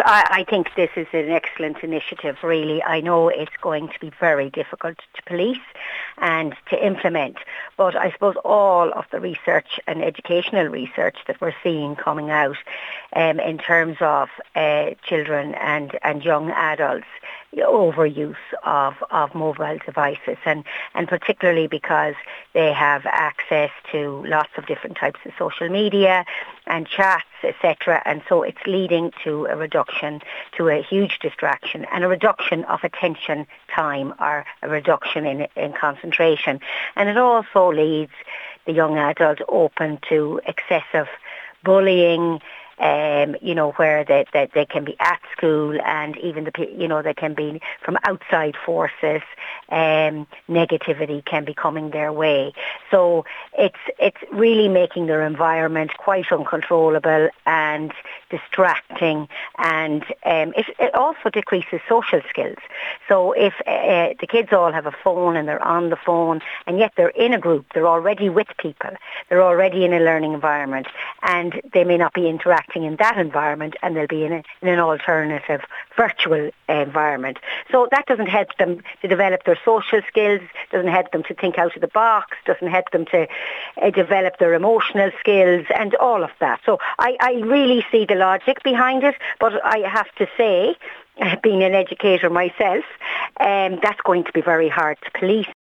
I think this is an excellent initiative, really. I know it's going to be very difficult to police and to implement, but I suppose all of the research and educational research that we're seeing coming out in terms of children and young adults, overuse of mobile devices, and particularly because they have access to lots of different types of social media and chats, etc. And so it's leading to a huge distraction and a reduction of attention time, or a reduction in concentration. And it also leads the young adult open to excessive bullying, where they can be at school, and even they can be from outside forces. Negativity can be coming their way. So it's really making their environment quite uncontrollable and distracting, and it also decreases social skills. So if the kids all have a phone and they're on the phone, and yet they're in a group, they're already with people, they're already in a learning environment, and they may not be interacting in that environment, and they'll be in an alternative virtual environment. So that doesn't help them to develop their social skills, doesn't help them to think out of the box, doesn't help them to develop their emotional skills and all of that. So I really see the logic behind it, but I have to say, being an educator myself, that's going to be very hard to police